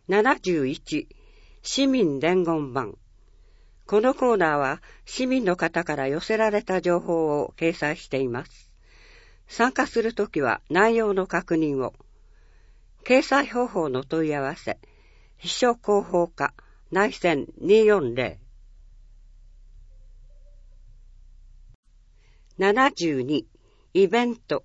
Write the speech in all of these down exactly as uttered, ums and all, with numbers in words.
ななじゅういち市民伝言板。このコーナーは市民の方から寄せられた情報を掲載しています。参加するときは内容の確認を。掲載方法の問い合わせ。秘書広報課内線にーよんゼロ。ななじゅうにイベント。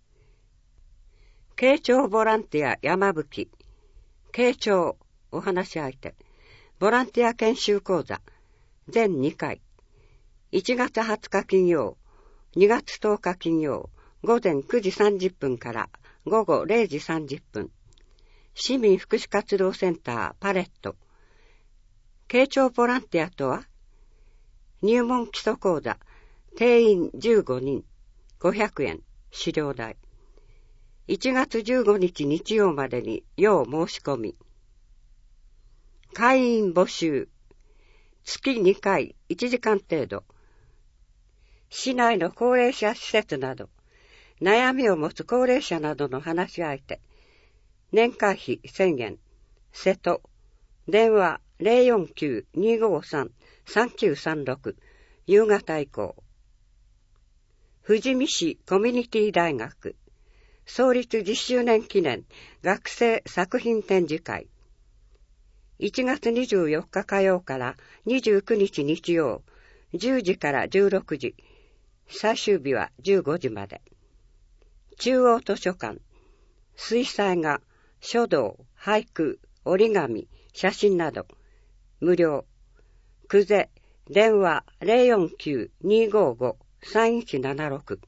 慶長ボランティア山吹。慶長お話し相手。ボランティア研修講座ぜんにかい。いちがつはつか金曜、にがつとおか金曜、午前くじさんじゅっぷんから午後れいじさんじゅっぷん。市民福祉活動センターパレット。慶長ボランティアとは、入門基礎講座、定員じゅうごにん、ごひゃくえん、資料代。いちがつじゅうごにち日曜までに要申し込み。会員募集。月にかいいちじかん程度。市内の高齢者施設など、悩みを持つ高齢者などの話し相手。年会費せんえん。瀬戸。電話 ゼロよんきゅう にーごーさん さんきゅうさんろく。夕方以降。富士見市コミュニティ大学。創立じゅっしゅうねん記念学生作品展示会。いちがつにじゅうよっか火曜からにじゅうくにち日曜、じゅうじからじゅうろくじ、最終日はじゅうごじまで。中央図書館、水彩画、書道、俳句、折り紙、写真など、無料。久世、電話 ゼロよんきゅう にーごーご さんいちななろく。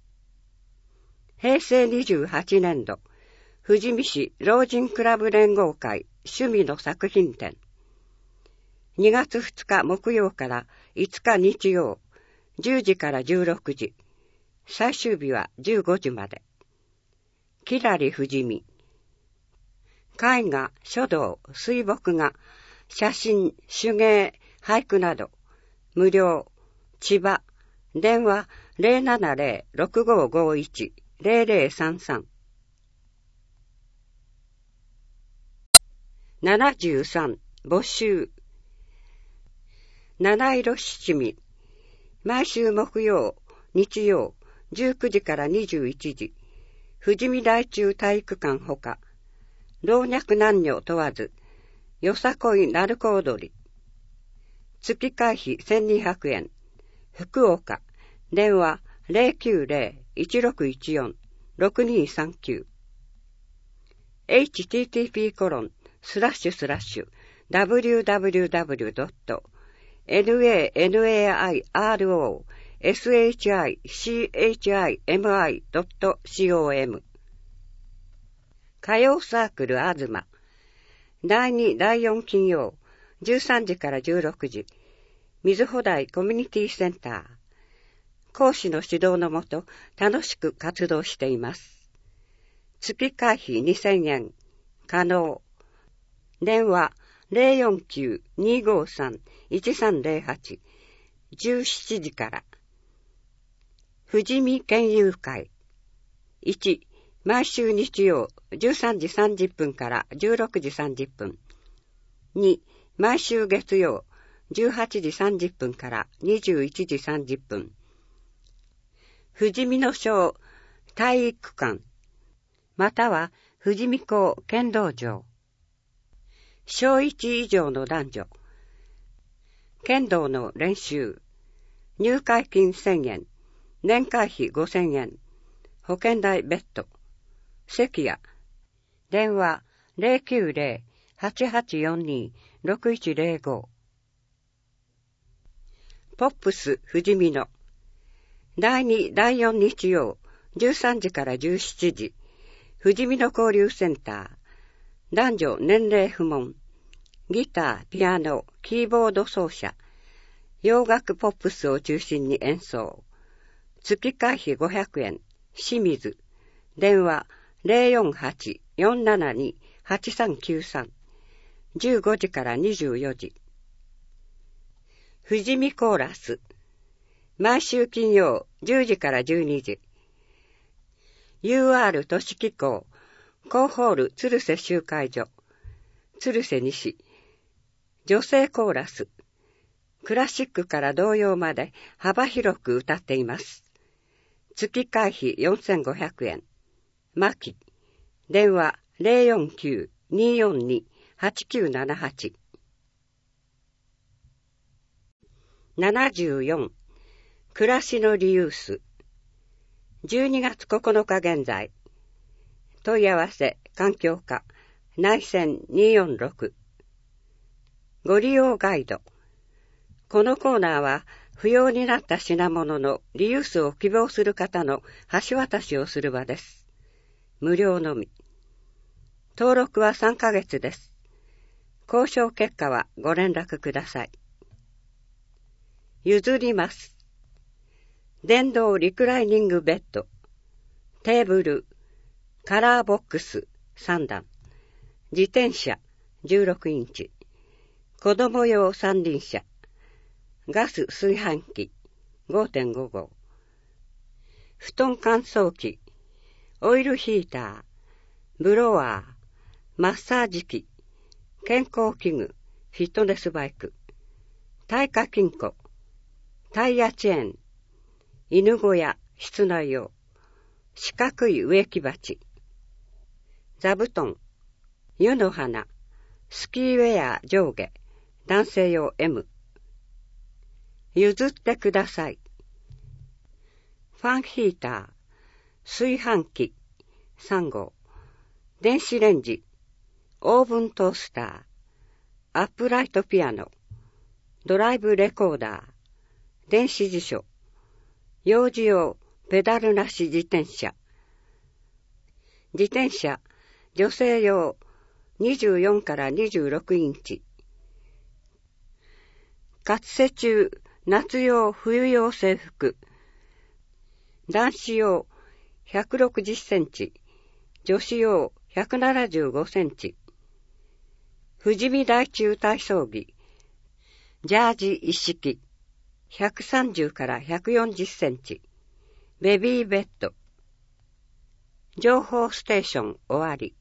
平成にじゅうはちねんど、富士見市老人クラブ連合会趣味の作品展。にがつふつか木曜からいつか日曜、じゅうじからじゅうろくじ、最終日はじゅうごじまで。きらり富士見。絵画、書道、水墨画、写真、手芸、俳句など、無料。千葉、電話 ゼロななゼロ ろくごーごーいち ゼロゼロさんさん。ななじゅうさん募集。七色七味。毎週木曜、日曜、じゅうくじからにじゅういちじ、富士見台中体育館ほか、老若男女問わず、よさこい鳴子踊り。月会費せんにひゃくえん。福岡、電話 ゼロきゅうゼロ いちろくいちよん ろくにさんきゅう。エイチティーティーピー コロンスラッシュスラッシュ ダブリューダブリューダブリュードットナナイロシチチムイドットコム。歌謡サークルあずま。だいに、だいよん金曜、じゅうさんじからじゅうろくじ、水穂台コミュニティセンター。講師の指導のもと、楽しく活動しています。月会費にせんえん。可能。電話 ゼロよんきゅう にーごーさん いちさんゼロはち。じゅうしちじから。富士見県友会。いち、毎週日曜じゅうさんじさんじゅっぷんからじゅうろくじさんじゅっぷん。に、毎週月曜じゅうはちじさんじゅっぷんからにじゅういちじさんじゅっぷん。富士見野小体育館、または富士見港剣道場。小いち以上の男女。剣道の練習。入会金せんえん。年会費ごせんえん。保険代別途。席や。電話 ゼロきゅうゼロ はちはちよんに ろくいちゼロご。ポップス富士見野。だいに、だいよん日曜、じゅうさんじからじゅうしちじ、富士見野交流センター。男女年齢不問。ギター、ピアノ、キーボード奏者。洋楽ポップスを中心に演奏。月会費ごひゃくえん。清水。電話 ゼロよんはち よんななに はちさんきゅうさん。じゅうごじからにじゅうよじ。富士見コーラス。毎週金曜じゅうじからじゅうにじ。ユーアール 都市機構広報ル鶴瀬集会所。 鶴瀬西、女性コーラス、クラシックから童謡まで幅広く歌っています。月会費よんせんごひゃくえん。マキ、電話 ゼロよんきゅう にーよんに はちきゅうななはち。ななじゅうよん、暮らしのリユース。じゅうにがつここのか現在。問い合わせ、環境課、内線にーよんろく。ご利用ガイド。このコーナーは、不要になった品物のリユースを希望する方の橋渡しをする場です。無料のみ。登録はさんかげつです。交渉結果はご連絡ください。譲ります。電動リクライニングベッド、テーブル、カラーボックスさんだん、自転車じゅうろくインチ、子供用三輪車、ガス炊飯器 ごてんご 号、布団乾燥機、オイルヒーター、ブロワー、マッサージ機、健康器具、フィットネスバイク、耐火金庫、タイヤチェーン、犬小屋、室内用、四角い植木鉢、座布団、湯の花、スキーウェア上下、男性用 エム。譲ってください。ファンヒーター、炊飯器さん号、電子レンジ、オーブントースター、アップライトピアノ、ドライブレコーダー、電子辞書、幼児用ペダルなし自転車、自転車女性用にじゅうよんからにじゅうろくインチ、活世中夏用冬用制服、男子用ひゃくろくじゅっセンチ、女子用ひゃくななじゅうごセンチ、富士見大中体操着、ジャージ一式、ひゃくさんじゅうからひゃくよんじゅっセンチ、ベビーベッド。情報ステーション終わり。